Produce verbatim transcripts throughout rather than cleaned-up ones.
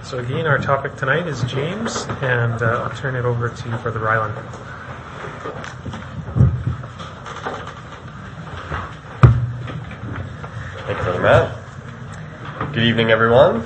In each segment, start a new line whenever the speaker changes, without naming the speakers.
So again, our topic tonight is James, and uh, I'll turn it over to Brother Ryland.
Thank you, Brother Matt. Good evening, everyone.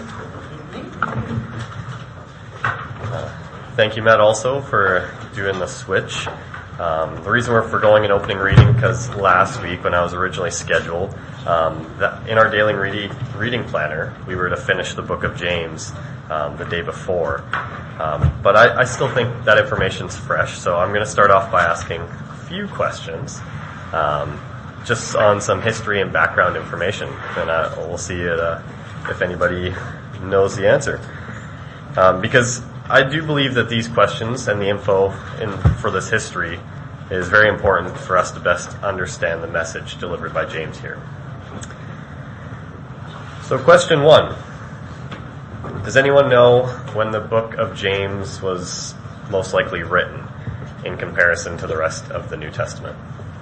Uh, thank you, Matt, also for doing the switch. Um, the reason we're foregoing an opening reading, because last week when I was originally scheduled, um, that in our daily reading, reading planner, we were to finish the book of James um, the day before. Um, but I, I still think that information's fresh, so I'm going to start off by asking a few questions, um, just on some history and background information, and uh, we'll see it, uh, if anybody knows the answer. Um, because I do believe that these questions and the info in, for this history is very important for us to best understand the message delivered by James here. So question one. Does anyone know when the book of James was most likely written in comparison to the rest of the New Testament?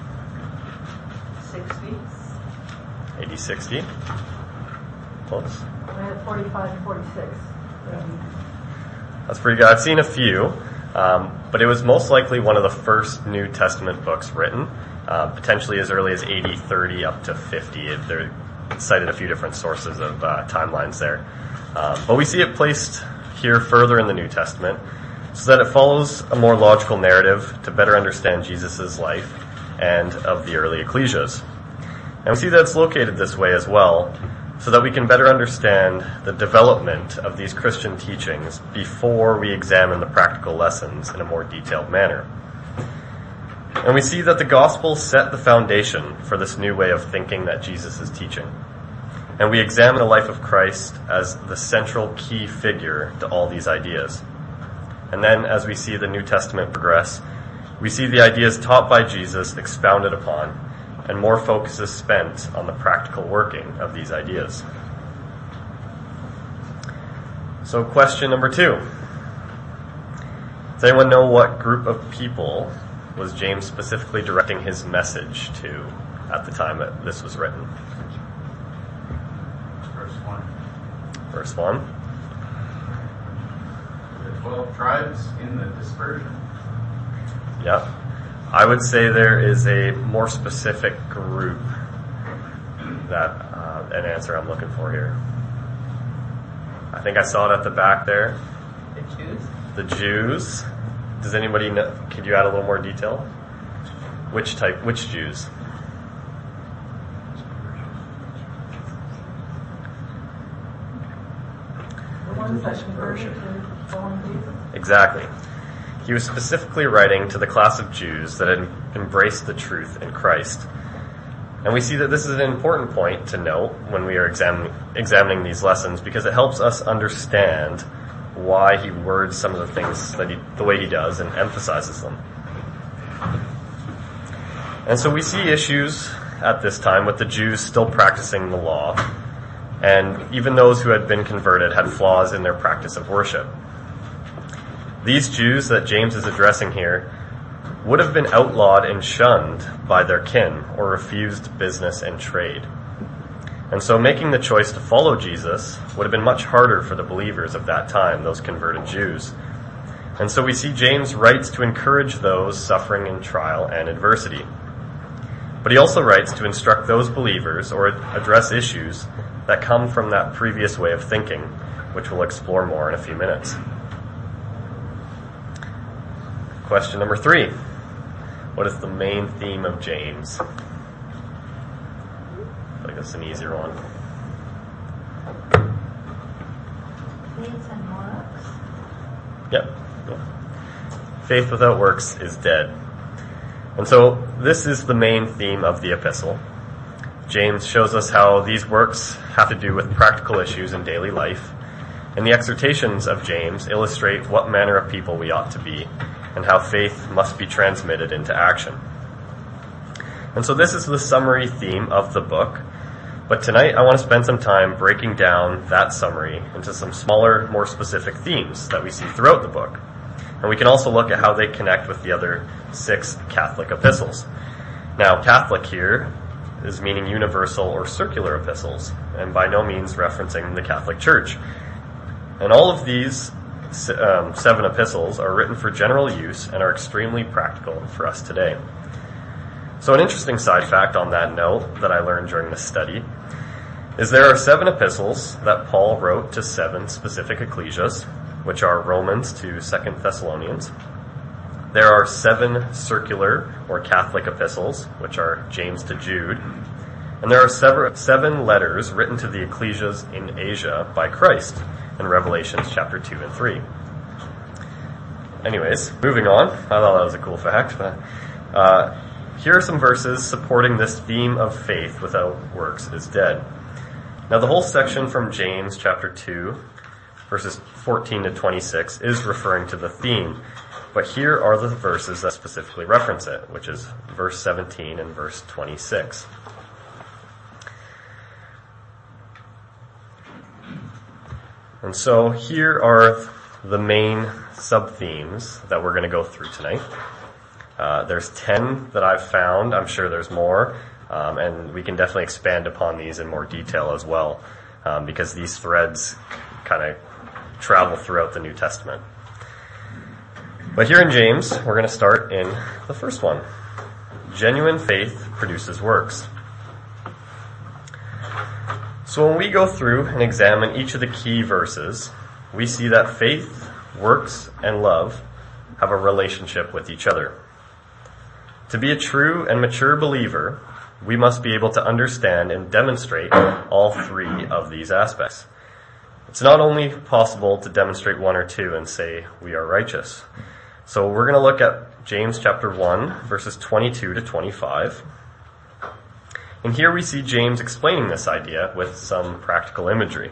sixties.
A D sixty? Close.
I had forty-five and forty-six.
That's pretty good. I've seen a few, um, but it was most likely one of the first New Testament books written, uh, potentially as early as A D thirty up to fifty. It, they're cited a few different sources of uh, timelines there. Um, but we see it placed here further in the New Testament so that it follows a more logical narrative to better understand Jesus' life and of the early ecclesias. And we see that it's located this way as well, so that we can better understand the development of these Christian teachings before we examine the practical lessons in a more detailed manner. And we see that the gospel set the foundation for this new way of thinking that Jesus is teaching. And we examine the life of Christ as the central key figure to all these ideas. And then as we see the New Testament progress, we see the ideas taught by Jesus expounded upon, and more focus is spent on the practical working of these ideas. So question number two. Does anyone know what group of people was James specifically directing his message to at the time that this was written?
Verse one.
Verse one.
The twelve tribes in the dispersion.
Yep. I would say there is a more specific group that uh, an answer I'm looking for here. I think I saw it at the back there.
The Jews?
The Jews. Does anybody know? Could you add a little more detail? Which type? Which Jews?
The ones that converted to following Jesus?
Exactly. He was specifically writing to the class of Jews that had embraced the truth in Christ. And we see that this is an important point to note when we are examining, examining these lessons, because it helps us understand why he words some of the things that he, the way he does, and emphasizes them. And so we see issues at this time with the Jews still practicing the law, and even those who had been converted had flaws in their practice of worship. These Jews that James is addressing here would have been outlawed and shunned by their kin, or refused business and trade. And so making the choice to follow Jesus would have been much harder for the believers of that time, those converted Jews. And so we see James writes to encourage those suffering in trial and adversity. But he also writes to instruct those believers or address issues that come from that previous way of thinking, which we'll explore more in a few minutes. Question number three. What is the main theme of James? I feel like that's an easier one.
Faith and works.
Yep. yep. Faith without works is dead. And so this is the main theme of the epistle. James shows us how these works have to do with practical issues in daily life. And the exhortations of James illustrate what manner of people we ought to be, and how faith must be transmitted into action. And so this is the summary theme of the book, but tonight I want to spend some time breaking down that summary into some smaller, more specific themes that we see throughout the book. And we can also look at how they connect with the other six Catholic epistles. Now, Catholic here is meaning universal or circular epistles, and by no means referencing the Catholic Church. And all of these um, seven epistles are written for general use and are extremely practical for us today. So an interesting side fact on that note that I learned during this study is there are seven epistles that Paul wrote to seven specific ecclesias, which are Romans to Second Thessalonians. There are seven circular or Catholic epistles, which are James to Jude. And there are seven, seven letters written to the ecclesias in Asia by Christ in Revelations chapter two and three. Anyways, moving on. I thought that was a cool fact. But, uh, here are some verses supporting this theme of faith without works is dead. Now the whole section from James chapter two, verses fourteen to twenty-six, is referring to the theme. But here are the verses that specifically reference it, which is verse seventeen and verse twenty-six. And so here are the main sub-themes that we're going to go through tonight. Uh, there's ten that I've found. I'm sure there's more. Um, and we can definitely expand upon these in more detail as well, um, because these threads kind of travel throughout the New Testament. But here in James, we're going to start in the first one. Genuine faith produces works. So when we go through and examine each of the key verses, we see that faith, works, and love have a relationship with each other. To be a true and mature believer, we must be able to understand and demonstrate all three of these aspects. It's not only possible to demonstrate one or two and say we are righteous. So we're going to look at James chapter one, verses twenty-two to twenty-five. And here we see James explaining this idea with some practical imagery.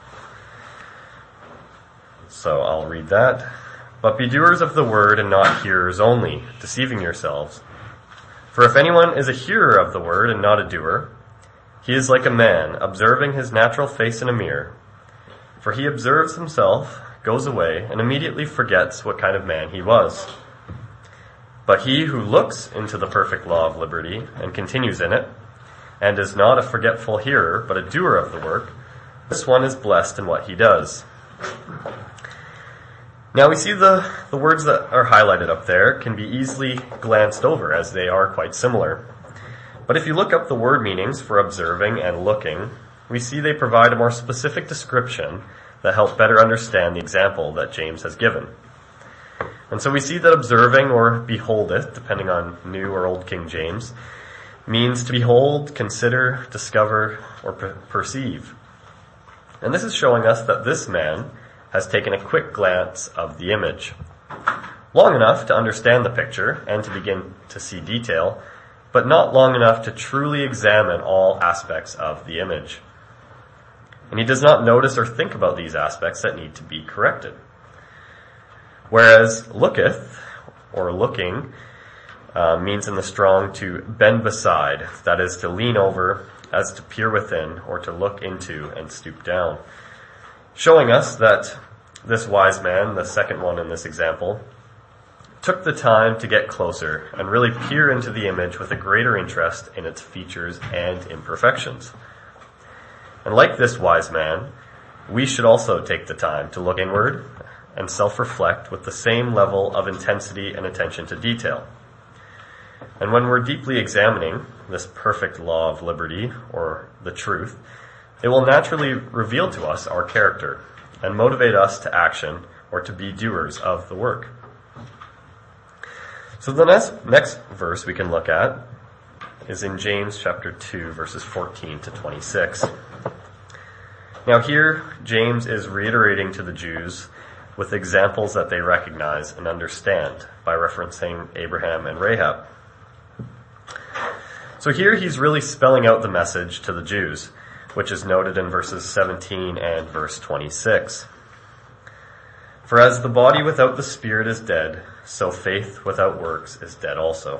So I'll read that. But be doers of the word and not hearers only, deceiving yourselves. For if anyone is a hearer of the word and not a doer, he is like a man observing his natural face in a mirror. For he observes himself, goes away, and immediately forgets what kind of man he was. But he who looks into the perfect law of liberty and continues in it, and is not a forgetful hearer, but a doer of the work, this one is blessed in what he does. Now we see the, the words that are highlighted up there can be easily glanced over as they are quite similar. But if you look up the word meanings for observing and looking, we see they provide a more specific description that help better understand the example that James has given. And so we see that observing or beholdeth, depending on New or Old King James, means to behold, consider, discover, or per- perceive. And this is showing us that this man has taken a quick glance of the image, long enough to understand the picture and to begin to see detail, but not long enough to truly examine all aspects of the image. And he does not notice or think about these aspects that need to be corrected. Whereas looketh, or looking, uh, means in the strong to bend beside, that is to lean over, as to peer within, or to look into and stoop down. Showing us that this wise man, the second one in this example, took the time to get closer and really peer into the image with a greater interest in its features and imperfections. And like this wise man, we should also take the time to look inward and self-reflect with the same level of intensity and attention to detail. And when we're deeply examining this perfect law of liberty, or the truth, it will naturally reveal to us our character and motivate us to action or to be doers of the work. So the next, next verse we can look at is in James chapter two, verses fourteen to twenty-six. Now here, James is reiterating to the Jews with examples that they recognize and understand by referencing Abraham and Rahab. So here he's really spelling out the message to the Jews, which is noted in verses seventeen and verse twenty-six. For as the body without the spirit is dead, so faith without works is dead also.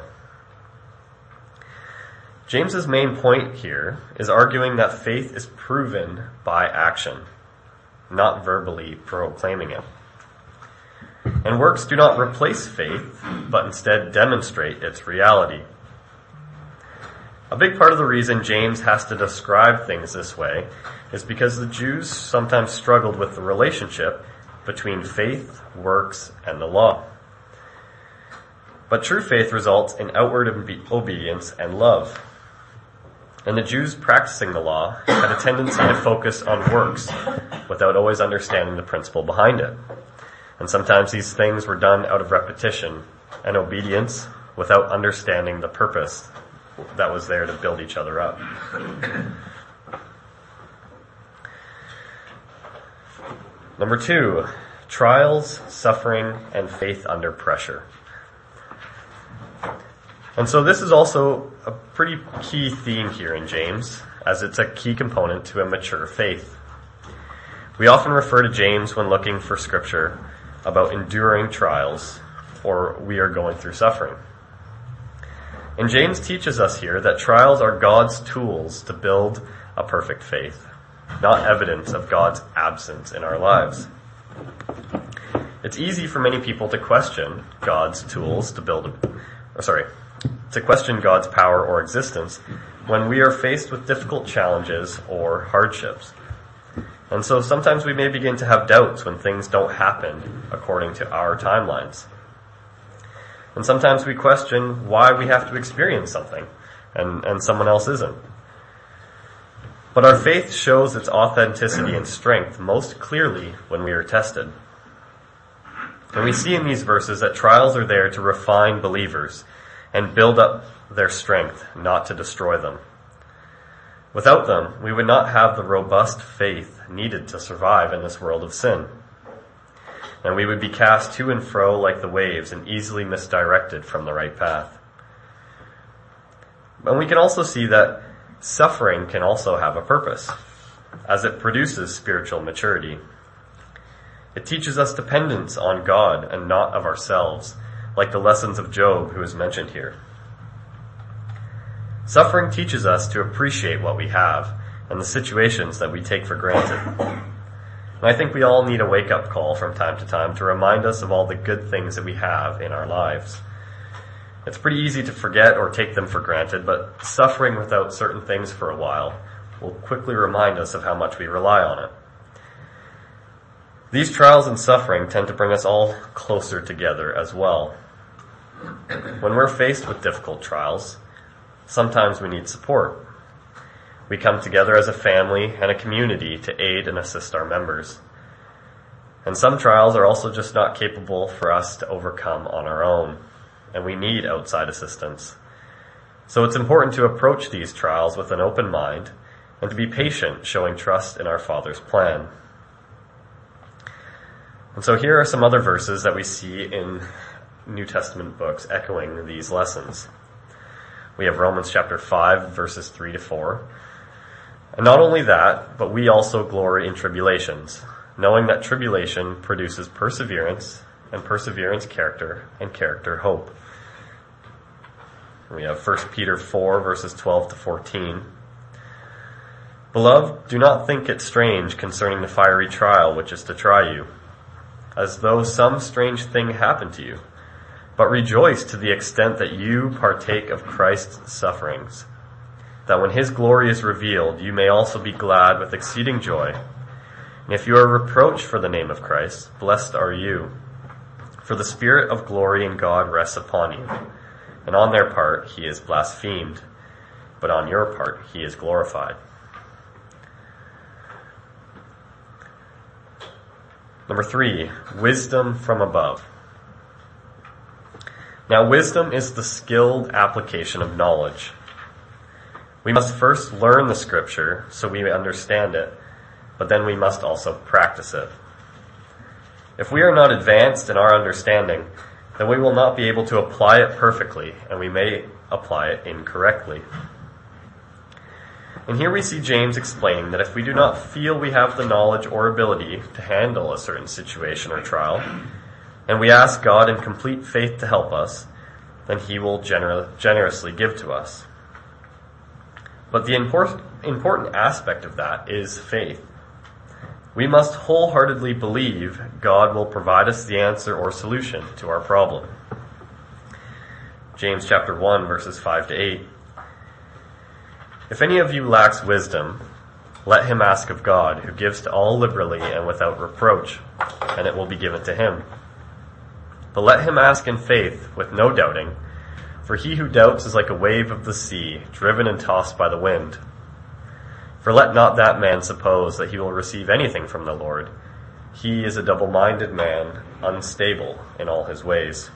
James's main point here is arguing that faith is proven by action, not verbally proclaiming it. And works do not replace faith, but instead demonstrate its reality. A big part of the reason James has to describe things this way is because the Jews sometimes struggled with the relationship between faith, works, and the law. But true faith results in outward obe- obedience and love. And the Jews practicing the law had a tendency to focus on works without always understanding the principle behind it. And sometimes these things were done out of repetition and obedience without understanding the purpose that was there to build each other up. Number two, trials, suffering, and faith under pressure. And so this is also a pretty key theme here in James, as it's a key component to a mature faith. We often refer to James when looking for scripture about enduring trials, or we are going through suffering. And James teaches us here that trials are God's tools to build a perfect faith, not evidence of God's absence in our lives. It's easy for many people to question God's tools to build, a, or sorry, to question God's power or existence when we are faced with difficult challenges or hardships. And so sometimes we may begin to have doubts when things don't happen according to our timelines. And sometimes we question why we have to experience something and, and someone else isn't. But our faith shows its authenticity and strength most clearly when we are tested. And we see in these verses that trials are there to refine believers and build up their strength, not to destroy them. Without them, we would not have the robust faith needed to survive in this world of sin. And we would be cast to and fro like the waves and easily misdirected from the right path. And we can also see that suffering can also have a purpose, as it produces spiritual maturity. It teaches us dependence on God and not of ourselves, like the lessons of Job, who is mentioned here. Suffering teaches us to appreciate what we have and the situations that we take for granted. And I think we all need a wake-up call from time to time to remind us of all the good things that we have in our lives. It's pretty easy to forget or take them for granted, but suffering without certain things for a while will quickly remind us of how much we rely on it. These trials and suffering tend to bring us all closer together as well. When we're faced with difficult trials, sometimes we need support. We come together as a family and a community to aid and assist our members. And some trials are also just not capable for us to overcome on our own, and we need outside assistance. So it's important to approach these trials with an open mind and to be patient, showing trust in our Father's plan. And so here are some other verses that we see in New Testament books echoing these lessons. We have Romans chapter five, verses three to four. And not only that, but we also glory in tribulations, knowing that tribulation produces perseverance, and perseverance character, and character hope. We have First Peter four, verses twelve to fourteen. Beloved, do not think it strange concerning the fiery trial which is to try you, as though some strange thing happened to you, but rejoice to the extent that you partake of Christ's sufferings, that when his glory is revealed, you may also be glad with exceeding joy. And if you are reproached for the name of Christ, blessed are you, for the Spirit of glory and God rests upon you. And on their part he is blasphemed, but on your part he is glorified. Number three, wisdom from above. Now, wisdom is the skilled application of knowledge. We must first learn the scripture so we understand it, but then we must also practice it. If we are not advanced in our understanding, then we will not be able to apply it perfectly, and we may apply it incorrectly. And here we see James explaining that if we do not feel we have the knowledge or ability to handle a certain situation or trial, and we ask God in complete faith to help us, then he will gener- generously give to us. But the important, important aspect of that is faith. We must wholeheartedly believe God will provide us the answer or solution to our problem. James chapter one, verses five to eight. If any of you lacks wisdom, let him ask of God, who gives to all liberally and without reproach, and it will be given to him. But let him ask in faith, with no doubting, for he who doubts is like a wave of the sea, driven and tossed by the wind. For let not that man suppose that he will receive anything from the Lord. He is a double-minded man, unstable in all his ways.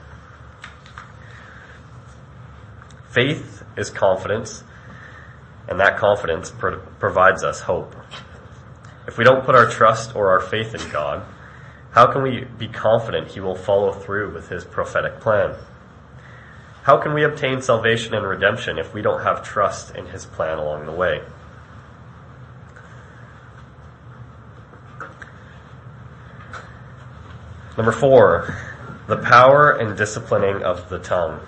Faith is confidence, and that confidence pro- provides us hope. If we don't put our trust or our faith in God, how can we be confident he will follow through with his prophetic plan? How can we obtain salvation and redemption if we don't have trust in his plan along the way? Number four, the power and disciplining of the tongue.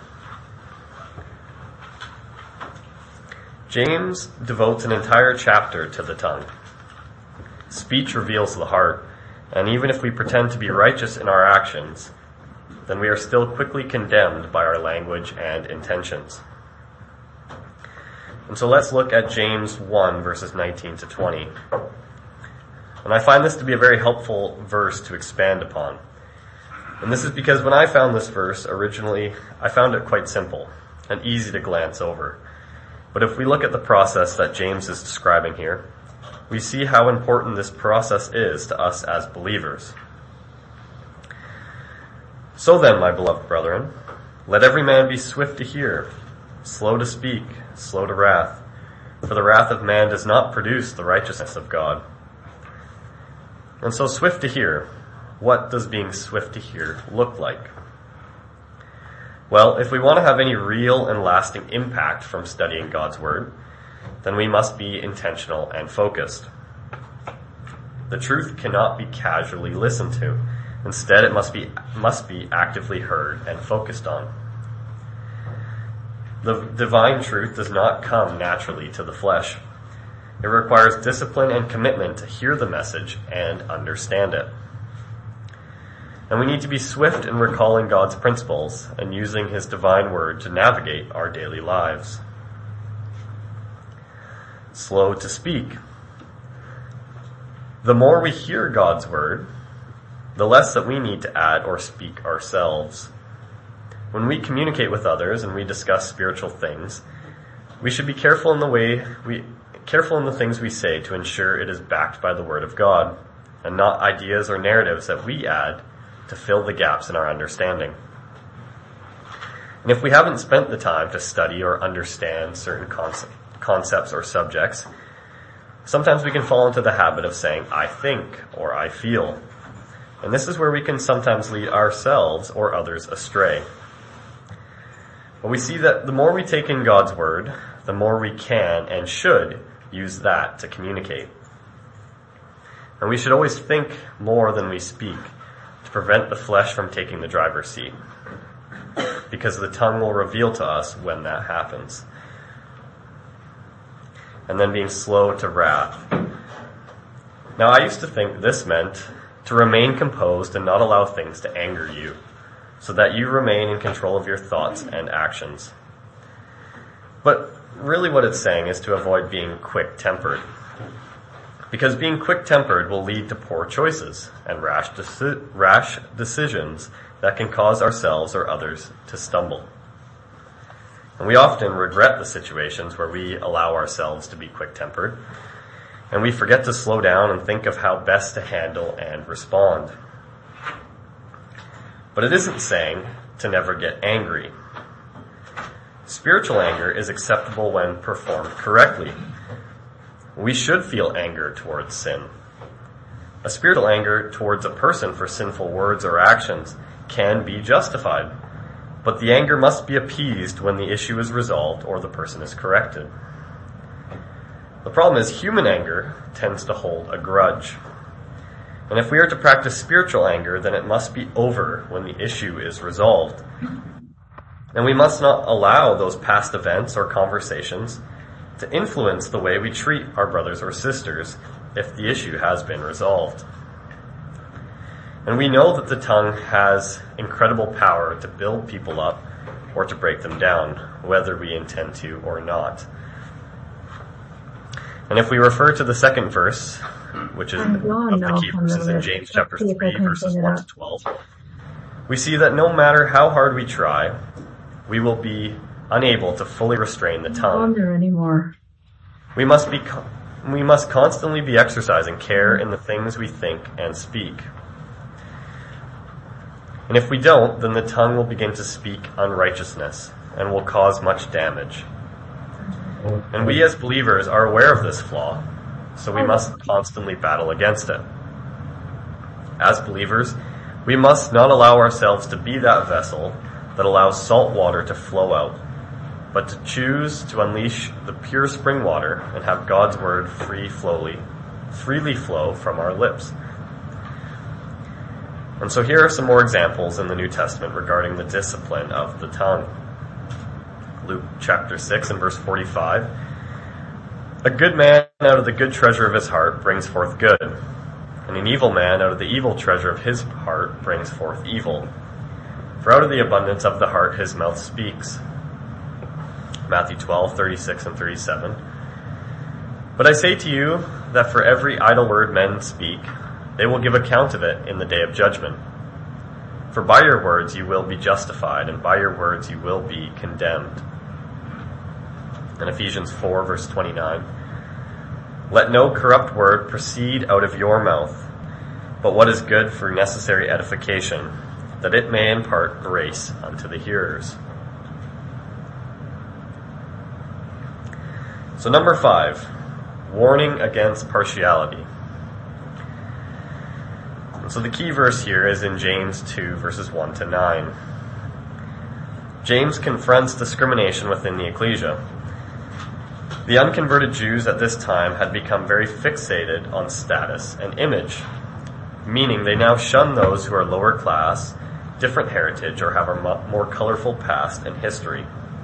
James devotes an entire chapter to the tongue. Speech reveals the heart, and even if we pretend to be righteous in our actions, then we are still quickly condemned by our language and intentions. And so let's look at James one, verses nineteen to twenty. And I find this to be a very helpful verse to expand upon. And this is because when I found this verse originally, I found it quite simple and easy to glance over. But if we look at the process that James is describing here, we see how important this process is to us as believers. So then, my beloved brethren, let every man be swift to hear, slow to speak, slow to wrath, for the wrath of man does not produce the righteousness of God. And so swift to hear, what does being swift to hear look like? Well, if we want to have any real and lasting impact from studying God's Word, then we must be intentional and focused. The truth cannot be casually listened to. Instead, it must be must be actively heard and focused on. The divine truth does not come naturally to the flesh. It requires discipline and commitment to hear the message and understand it. And we need to be swift in recalling God's principles and using his divine word to navigate our daily lives. Slow to speak. The more we hear God's word, the less that we need to add or speak ourselves. When we communicate with others and we discuss spiritual things, we should be careful in the way we careful in the things we say to ensure it is backed by the word of God and not ideas or narratives that we add to fill the gaps in our understanding. And if we haven't spent the time to study or understand certain concept, concepts or subjects, sometimes we can fall into the habit of saying, I think, or I feel. And this is where we can sometimes lead ourselves or others astray. But we see that the more we take in God's word, the more we can and should use that to communicate. And we should always think more than we speak, to prevent the flesh from taking the driver's seat, because the tongue will reveal to us when that happens. And then being slow to wrath. Now, I used to think this meant to remain composed and not allow things to anger you, so that you remain in control of your thoughts and actions. But really what it's saying is to avoid being quick-tempered. Because being quick-tempered will lead to poor choices and rash, deci- rash decisions that can cause ourselves or others to stumble. And we often regret the situations where we allow ourselves to be quick-tempered, and we forget to slow down and think of how best to handle and respond. But it isn't saying to never get angry. Spiritual anger is acceptable when performed correctly. We should feel anger towards sin. A spiritual anger towards a person for sinful words or actions can be justified, but the anger must be appeased when the issue is resolved or the person is corrected. The problem is human anger tends to hold a grudge. And if we are to practice spiritual anger, then it must be over when the issue is resolved. And we must not allow those past events or conversations to influence the way we treat our brothers or sisters if the issue has been resolved. And we know that the tongue has incredible power to build people up or to break them down, whether we intend to or not. And if we refer to the second verse, which is
I'm gone
of the
now
key
from the
verses in
list.
James
Let's
chapter
see if I
three,
can
verses
figure it
one
out.
to twelve, we see that no matter how hard we try, we will be unable to fully restrain the
I'm not
tongue.
on there anymore.
We must be, co- we must constantly be exercising care in the things we think and speak. And if we don't, then the tongue will begin to speak unrighteousness and will cause much damage. And we as believers are aware of this flaw, so we must constantly battle against it. As believers, we must not allow ourselves to be that vessel that allows salt water to flow out, but to choose to unleash the pure spring water and have God's word free flowly, freely flow from our lips. And so here are some more examples in the New Testament regarding the discipline of the tongue. Luke chapter six and verse forty-five. A good man out of the good treasure of his heart brings forth good, and an evil man out of the evil treasure of his heart brings forth evil. For out of the abundance of the heart his mouth speaks. Matthew twelve, thirty-six and thirty-seven. But I say to you that for every idle word men speak, they will give account of it in the day of judgment. For by your words you will be justified, and by your words you will be condemned. In Ephesians four, verse twenty-nine, let no corrupt word proceed out of your mouth, but what is good for necessary edification, that it may impart grace unto the hearers. So number five, warning against partiality. So the key verse here is in James two, verses one to nine. James confronts discrimination within the ecclesia. The unconverted Jews at this time had become very fixated on status and image, meaning they now shun those who are lower class, different heritage, or have a more colorful past and history.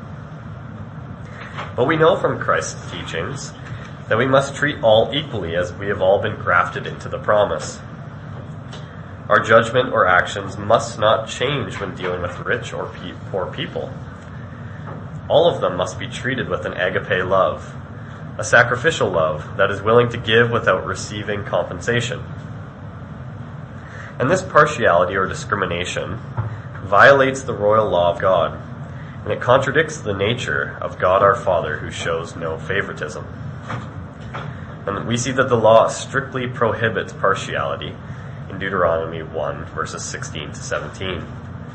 But we know from Christ's teachings that we must treat all equally, as we have all been grafted into the promise. Our judgment or actions must not change when dealing with rich or pe- poor people. All of them must be treated with an agape love, a sacrificial love that is willing to give without receiving compensation. And this partiality or discrimination violates the royal law of God, and it contradicts the nature of God our Father, who shows no favoritism. And we see that the law strictly prohibits partiality in Deuteronomy one, verses sixteen to seventeen.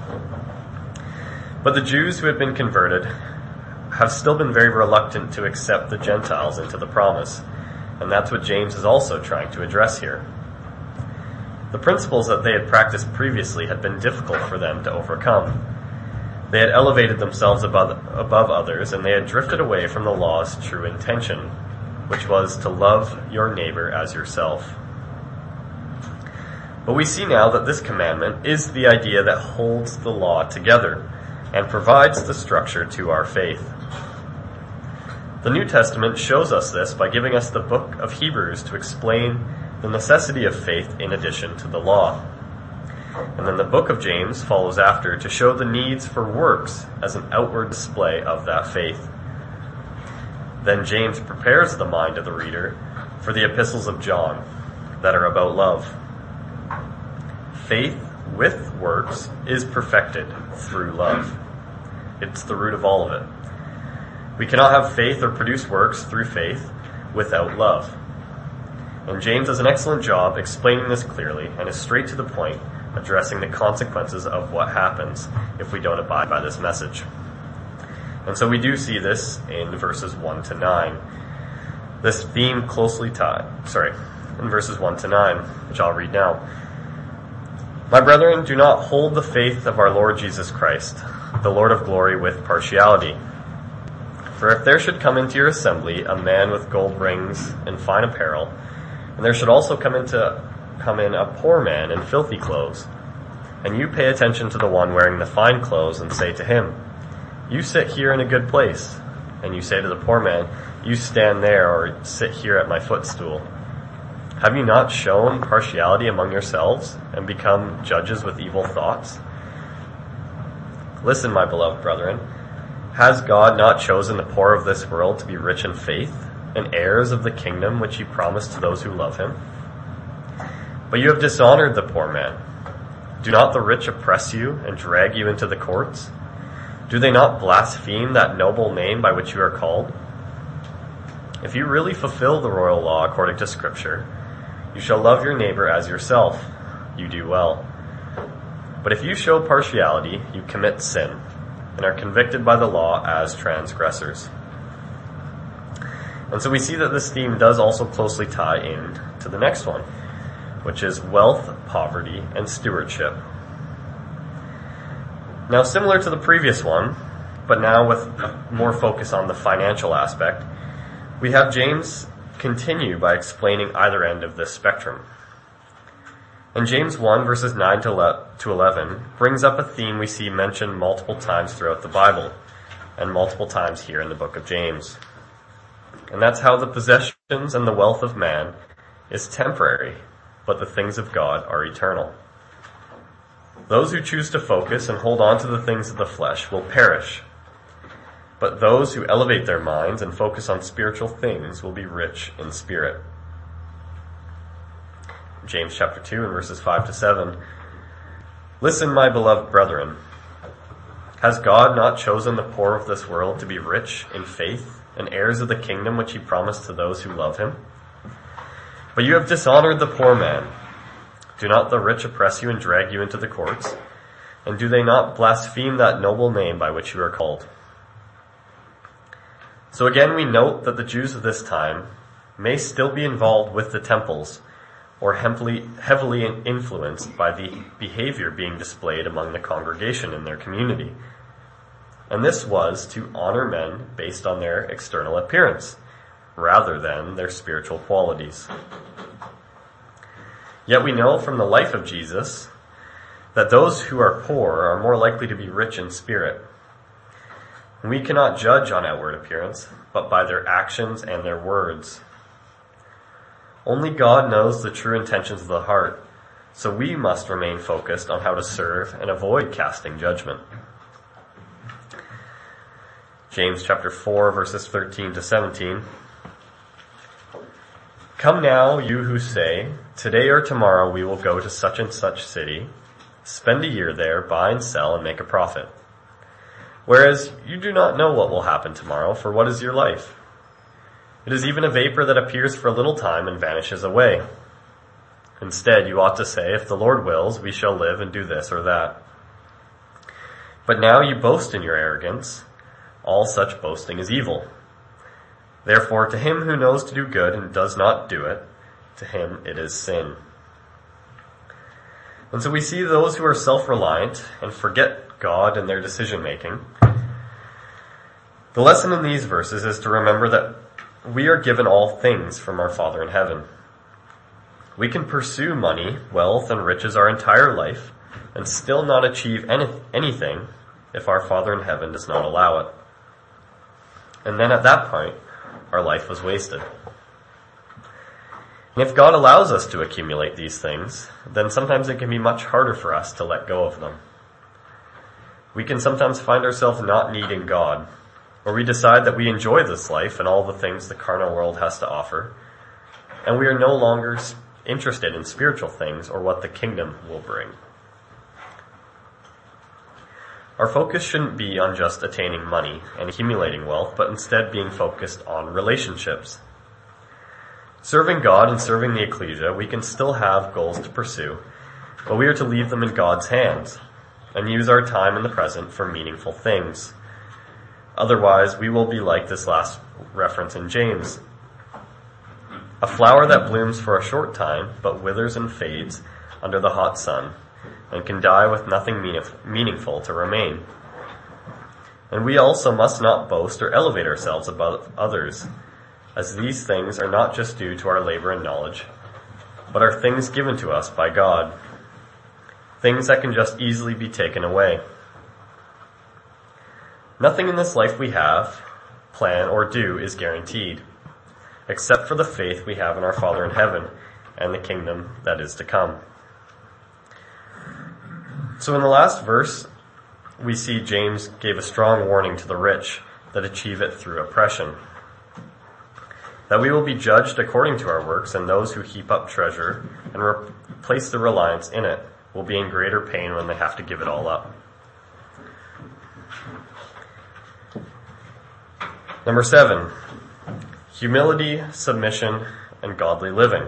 But the Jews who had been converted have still been very reluctant to accept the Gentiles into the promise, and that's what James is also trying to address here. The principles that they had practiced previously had been difficult for them to overcome. They had elevated themselves above, above others, and they had drifted away from the law's true intention, which was to love your neighbor as yourself. But we see now that this commandment is the idea that holds the law together and provides the structure to our faith. The New Testament shows us this by giving us the book of Hebrews to explain the necessity of faith in addition to the law. And then the book of James follows after to show the needs for works as an outward display of that faith. Then James prepares the mind of the reader for the epistles of John that are about love. Faith with works is perfected through love. It's the root of all of it. We cannot have faith or produce works through faith without love. And James does an excellent job explaining this clearly and is straight to the point, addressing the consequences of what happens if we don't abide by this message. And so we do see this in verses one to nine. This theme closely tied, sorry, in verses one to nine, which I'll read now. My brethren, do not hold the faith of our Lord Jesus Christ, the Lord of glory, with partiality. For if there should come into your assembly a man with gold rings and fine apparel, and there should also come into come in a poor man in filthy clothes, and you pay attention to the one wearing the fine clothes and say to him, you sit here in a good place, and you say to the poor man, you stand there or sit here at my footstool. Have you not shown partiality among yourselves and become judges with evil thoughts? Listen, my beloved brethren, has God not chosen the poor of this world to be rich in faith and heirs of the kingdom which he promised to those who love him? But you have dishonored the poor man. Do not the rich oppress you and drag you into the courts? Do they not blaspheme that noble name by which you are called? If you really fulfill the royal law according to Scripture, you shall love your neighbor as yourself. You do well. But if you show partiality, you commit sin, and are convicted by the law as transgressors. And so we see that this theme does also closely tie in to the next one, which is wealth, poverty, and stewardship. Now, similar to the previous one, but now with more focus on the financial aspect, we have James continue by explaining either end of this spectrum. And James one, verses nine to eleven, brings up a theme we see mentioned multiple times throughout the Bible, and multiple times here in the book of James. And that's how the possessions and the wealth of man is temporary, but the things of God are eternal. Those who choose to focus and hold on to the things of the flesh will perish, but those who elevate their minds and focus on spiritual things will be rich in spirit. James chapter two and verses five to seven. Listen, my beloved brethren. Has God not chosen the poor of this world to be rich in faith and heirs of the kingdom which he promised to those who love him? But you have dishonored the poor man. Do not the rich oppress you and drag you into the courts? And do they not blaspheme that noble name by which you are called? So again, we note that the Jews of this time may still be involved with the temples, or heavily, heavily influenced by the behavior being displayed among the congregation in their community. And this was to honor men based on their external appearance, rather than their spiritual qualities. Yet we know from the life of Jesus that those who are poor are more likely to be rich in spirit. We cannot judge on outward appearance, but by their actions and their words. Only God knows the true intentions of the heart, so we must remain focused on how to serve and avoid casting judgment. James chapter four, verses thirteen to seventeen. Come now, you who say, today or tomorrow we will go to such and such city, spend a year there, buy and sell, and make a profit. Whereas you do not know what will happen tomorrow, for what is your life? It is even a vapor that appears for a little time and vanishes away. Instead, you ought to say, if the Lord wills, we shall live and do this or that. But now you boast in your arrogance. All such boasting is evil. Therefore, to him who knows to do good and does not do it, to him it is sin. And so we see those who are self-reliant and forget God in their decision-making. The lesson in these verses is to remember that we are given all things from our Father in heaven. We can pursue money, wealth, and riches our entire life and still not achieve any, anything if our Father in heaven does not allow it. And then at that point, our life was wasted. And if God allows us to accumulate these things, then sometimes it can be much harder for us to let go of them. We can sometimes find ourselves not needing God, or we decide that we enjoy this life and all the things the carnal world has to offer, and we are no longer interested in spiritual things or what the kingdom will bring. Our focus shouldn't be on just attaining money and accumulating wealth, but instead being focused on relationships. Serving God and serving the ecclesia, we can still have goals to pursue, but we are to leave them in God's hands and use our time in the present for meaningful things. Otherwise, we will be like this last reference in James. A flower that blooms for a short time, but withers and fades under the hot sun, and can die with nothing meaningful to remain. And we also must not boast or elevate ourselves above others, as these things are not just due to our labor and knowledge, but are things given to us by God, things that can just easily be taken away. Nothing in this life we have, plan, or do is guaranteed, except for the faith we have in our Father in heaven and the kingdom that is to come. So in the last verse, we see James gave a strong warning to the rich that achieve it through oppression. that we will be judged according to our works, and those who heap up treasure and re- place their reliance in it will be in greater pain when they have to give it all up. Number seven, humility, submission, and godly living.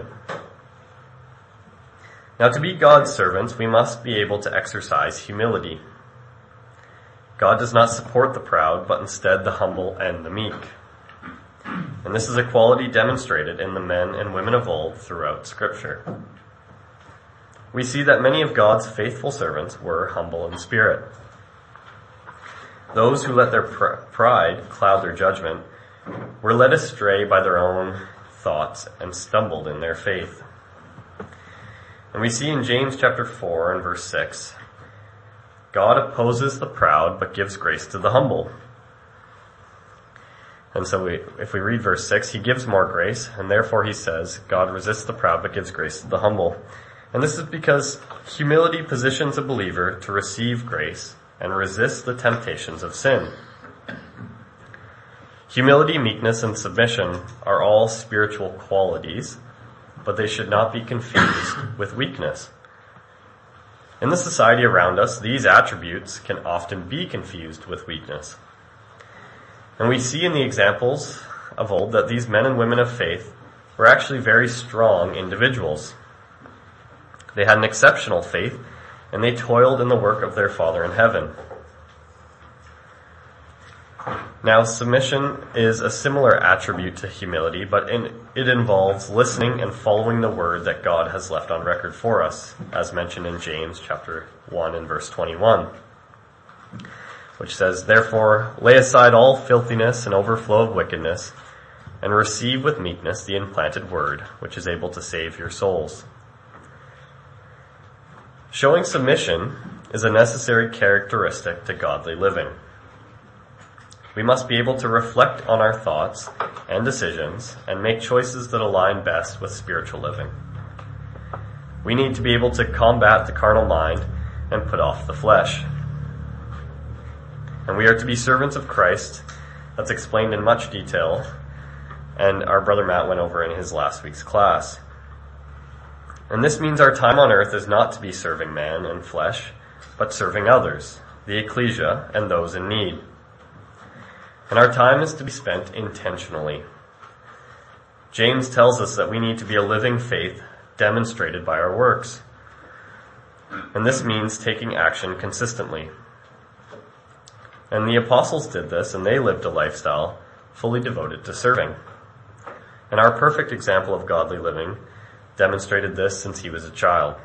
Now, to be God's servants, we must be able to exercise humility. God does not support the proud, but instead the humble and the meek. And this is a quality demonstrated in the men and women of old throughout Scripture. We see that many of God's faithful servants were humble in spirit. Those who let their pr- pride cloud their judgment were led astray by their own thoughts and stumbled in their faith. And we see in James chapter four and verse six, God opposes the proud but gives grace to the humble. And so we, if we read verse six, he gives more grace, and therefore he says, God resists the proud but gives grace to the humble. And this is because humility positions a believer to receive grace and resist the temptations of sin. Humility, meekness, and submission are all spiritual qualities, but they should not be confused with weakness. In the society around us, these attributes can often be confused with weakness. And we see in the examples of old that these men and women of faith were actually very strong individuals. They had an exceptional faith, and they toiled in the work of their Father in heaven. Now, submission is a similar attribute to humility, but in, it involves listening and following the word that God has left on record for us, as mentioned in James chapter one and verse twenty-one, which says, Therefore, lay aside all filthiness and overflow of wickedness, and receive with meekness the implanted word, which is able to save your souls. Showing submission is a necessary characteristic to godly living. We must be able to reflect on our thoughts and decisions and make choices that align best with spiritual living. We need to be able to combat the carnal mind and put off the flesh. And we are to be servants of Christ. That's explained in much detail, and our brother Matt went over in his last week's class. And this means our time on earth is not to be serving man and flesh, but serving others, the ecclesia, and those in need. And our time is to be spent intentionally. James tells us that we need to be a living faith demonstrated by our works. And this means taking action consistently. And the apostles did this, and they lived a lifestyle fully devoted to serving. And our perfect example of godly living demonstrated this since he was a child.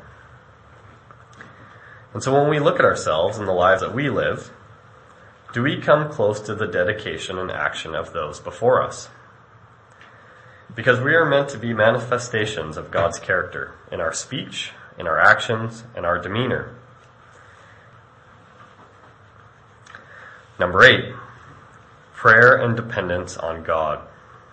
And so when we look at ourselves and the lives that we live, do we come close to the dedication and action of those before us? Because we are meant to be manifestations of God's character in our speech, in our actions, and our demeanor. Number eight, prayer and dependence on God.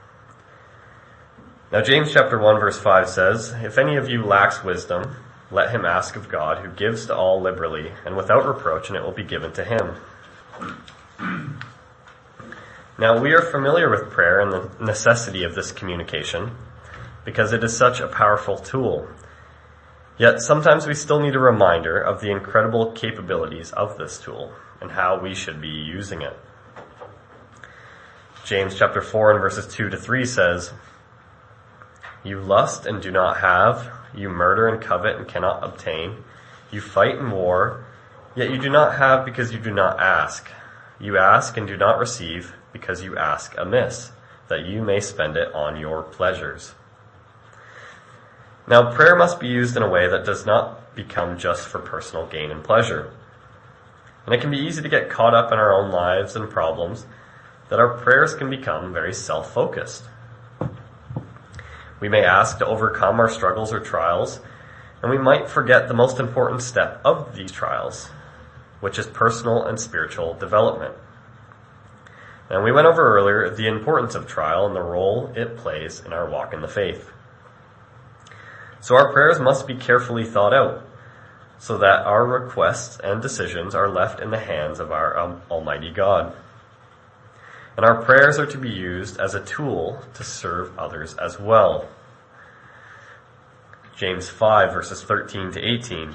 Now James chapter one verse five says, If any of you lacks wisdom, let him ask of God, who gives to all liberally and without reproach, and it will be given to him. Now, we are familiar with prayer and the necessity of this communication because it is such a powerful tool. Yet sometimes we still need a reminder of the incredible capabilities of this tool and how we should be using it. James chapter four and verses two to three says, You lust and do not have, you murder and covet and cannot obtain, you fight and war, yet you do not have because you do not ask. You ask and do not receive because you ask amiss, that you may spend it on your pleasures. Now, prayer must be used in a way that does not become just for personal gain and pleasure. And it can be easy to get caught up in our own lives and problems that our prayers can become very self-focused. We may ask to overcome our struggles or trials, and we might forget the most important step of these trials, which is personal and spiritual development. And we went over earlier the importance of trial and the role it plays in our walk in the faith. So our prayers must be carefully thought out so that our requests and decisions are left in the hands of our um, Almighty God. and our prayers are to be used as a tool to serve others as well. James five, verses thirteen to eighteen.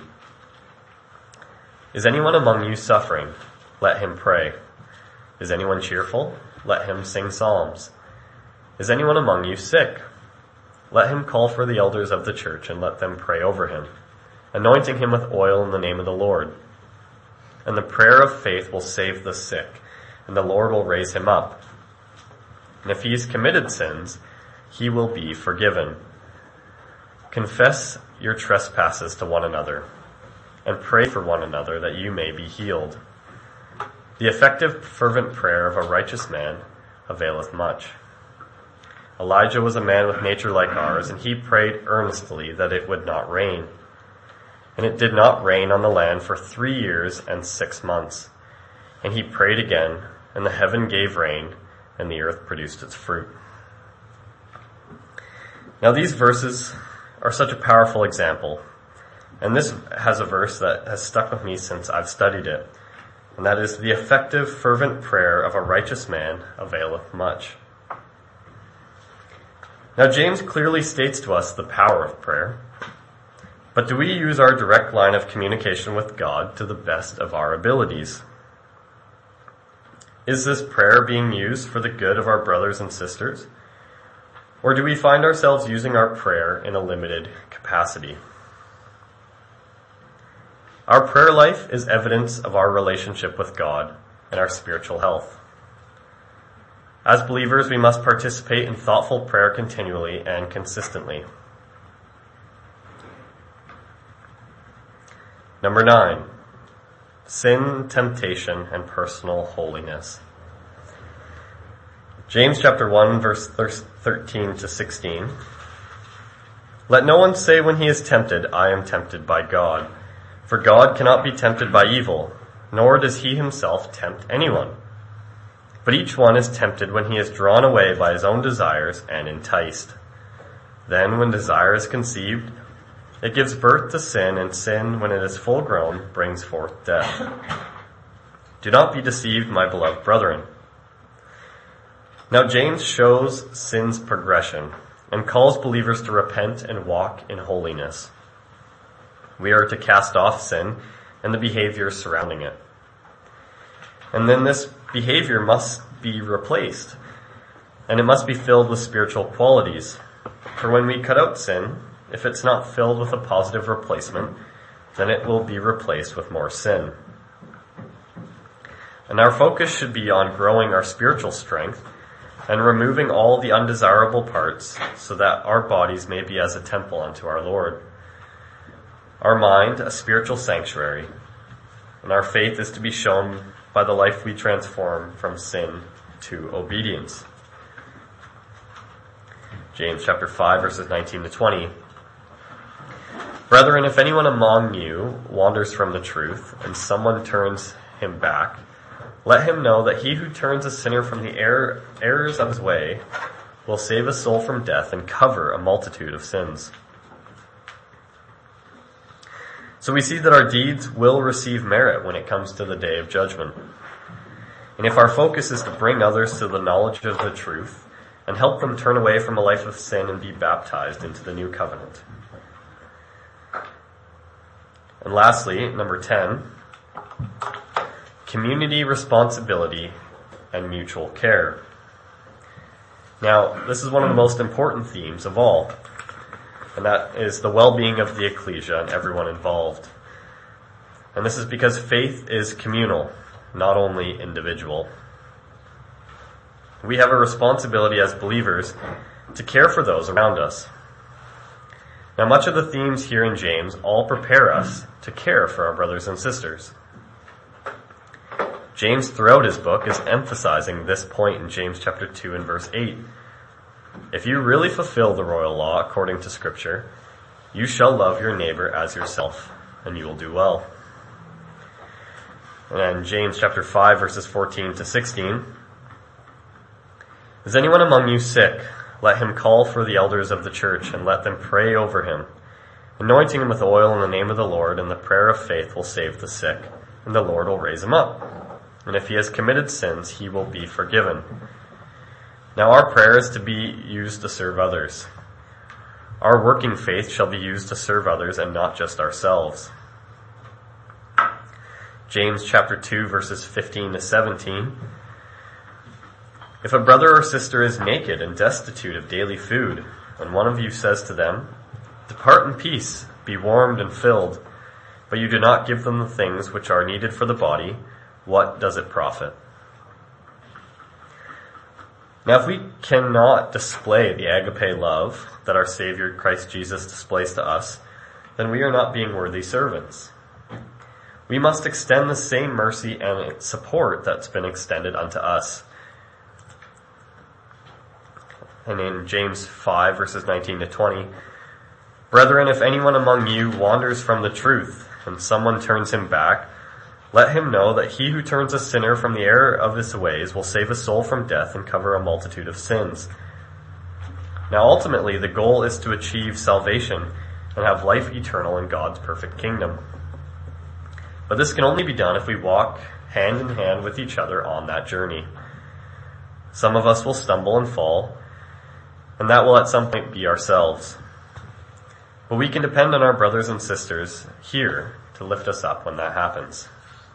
Is anyone among you suffering? Let him pray. Is anyone cheerful? Let him sing psalms. Is anyone among you sick? Let him call for the elders of the church and let them pray over him, anointing him with oil in the name of the Lord. And the prayer of faith will save the sick, and the Lord will raise him up. And if he has committed sins, he will be forgiven. Confess your trespasses to one another, and pray for one another that you may be healed. The effective, fervent prayer of a righteous man availeth much. Elijah was a man with nature like ours, and he prayed earnestly that it would not rain. And it did not rain on the land for three years and six months. And he prayed again, and the heaven gave rain, and the earth produced its fruit. Now these verses are such a powerful example. And this has a verse that has stuck with me since I've studied it. And that is, the effective, fervent prayer of a righteous man availeth much. Now James clearly states to us the power of prayer. But do we use our direct line of communication with God to the best of our abilities? Is this prayer being used for the good of our brothers and sisters? Or do we find ourselves using our prayer in a limited capacity? Our prayer life is evidence of our relationship with God and our spiritual health. As believers, we must participate in thoughtful prayer continually and consistently. Number nine, sin, temptation, and personal holiness. James chapter one, verse thirteen to sixteen. Let no one say when he is tempted, I am tempted by God. For God cannot be tempted by evil, nor does he himself tempt anyone. But each one is tempted when he is drawn away by his own desires and enticed. Then when desire is conceived, it gives birth to sin, and sin, when it is full grown, brings forth death. Do not be deceived, my beloved brethren. Now James shows sin's progression and calls believers to repent and walk in holiness. We are to cast off sin and the behaviors surrounding it. And then this behavior must be replaced, and it must be filled with spiritual qualities. For when we cut out sin, if it's not filled with a positive replacement, then it will be replaced with more sin. And our focus should be on growing our spiritual strength and removing all the undesirable parts so that our bodies may be as a temple unto our Lord. Our mind, a spiritual sanctuary, and our faith is to be shown by the life we transform from sin to obedience. James chapter five, verses nineteen to twenty. Brethren, if anyone among you wanders from the truth, and someone turns him back, let him know that he who turns a sinner from the error, errors of his way will save a soul from death and cover a multitude of sins. So we see that our deeds will receive merit when it comes to the day of judgment. And if our focus is to bring others to the knowledge of the truth and help them turn away from a life of sin and be baptized into the new covenant. And lastly, number ten, community responsibility and mutual care. Now, this is one of the most important themes of all, and that is the well-being of the ecclesia and everyone involved. And this is because faith is communal, not only individual. We have a responsibility as believers to care for those around us. Now, much of the themes here in James all prepare us to care for our brothers and sisters. James, throughout his book, is emphasizing this point in James chapter two and verse eight. If you really fulfill the royal law according to Scripture, you shall love your neighbor as yourself, and you will do well. And then James chapter five, verses fourteen to sixteen. Is anyone among you sick? Let him call for the elders of the church, and let them pray over him, anointing him with oil in the name of the Lord, and the prayer of faith will save the sick, and the Lord will raise him up. and if he has committed sins, he will be forgiven. Now our prayer is to be used to serve others. Our working faith shall be used to serve others and not just ourselves. James chapter two, verses fifteen to seventeen. If a brother or sister is naked and destitute of daily food, and one of you says to them, "Depart in peace, be warmed and filled," but you do not give them the things which are needed for the body, what does it profit? Now if we cannot display the agape love that our Savior Christ Jesus displays to us, then we are not being worthy servants. We must extend the same mercy and support that's been extended unto us. And in James five, verses nineteen to twenty, "Brethren, if anyone among you wanders from the truth, and someone turns him back, let him know that he who turns a sinner from the error of his ways will save a soul from death and cover a multitude of sins." Now ultimately, the goal is to achieve salvation and have life eternal in God's perfect kingdom. But this can only be done if we walk hand in hand with each other on that journey. Some of us will stumble and fall, and that will at some point be ourselves. But we can depend on our brothers and sisters here to lift us up when that happens.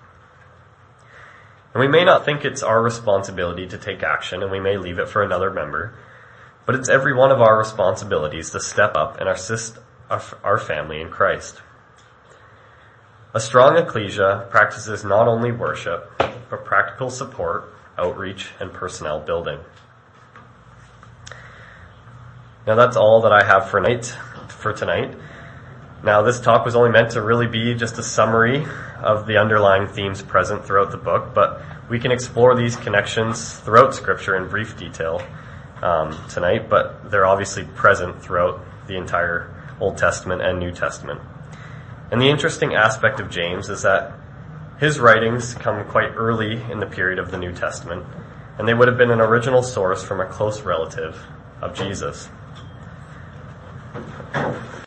And we may not think it's our responsibility to take action, and we may leave it for another member, but it's every one of our responsibilities to step up and assist our family in Christ. A strong ecclesia practices not only worship, but practical support, outreach, and personnel building. Now that's all that I have for night, for tonight. Now this talk was only meant to really be just a summary of the underlying themes present throughout the book, but we can explore these connections throughout Scripture in brief detail um, tonight, but they're obviously present throughout the entire Old Testament and New Testament. And the interesting aspect of James is that his writings come quite early in the period of the New Testament, and they would have been an original source from a close relative of Jesus.